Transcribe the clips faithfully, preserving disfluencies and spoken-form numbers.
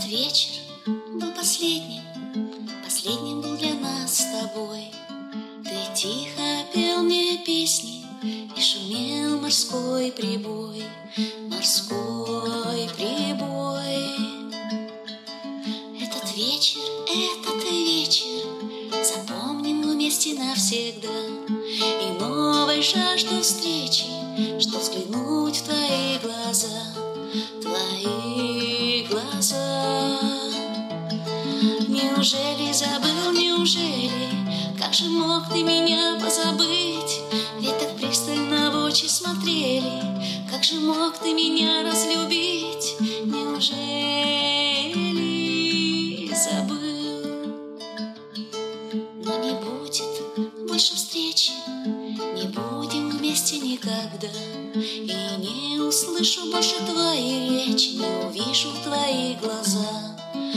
вечер был последним, последним был для нас с тобой. Ты тихо пел мне песни, и шумел морской прибой, морской прибой. Этот вечер, этот вечер запомним вместе навсегда, и новой жажду встречи, что взглянуть в твои глаза, твои глаза. Неужели забыл, неужели? Как же мог ты меня позабыть? Ведь так пристально в очи смотрели. Как же мог ты меня разлюбить? Неужели забыл? Но не будет больше встречи, не будем вместе никогда. И не услышу больше твои речи, не увижу твои глаза,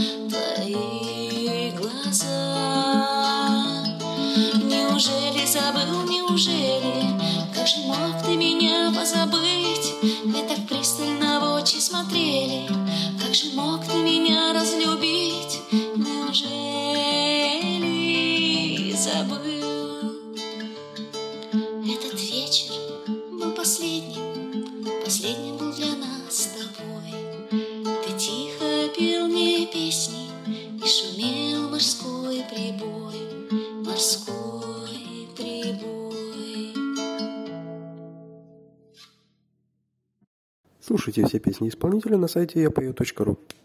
твои глаза. Неужели забыл, неужели? Как же мог ты меня позабыть? Ведь так пристально в очи смотрели. Как же мог ты меня разлюбить? Неужели забыл? Этот вечер был последним, последним был для нас с тобой. Ты тихо пел мне песни, и шумел морской прибой, морской прибой. Слушайте все песни исполнителя на сайте я пою точка ру.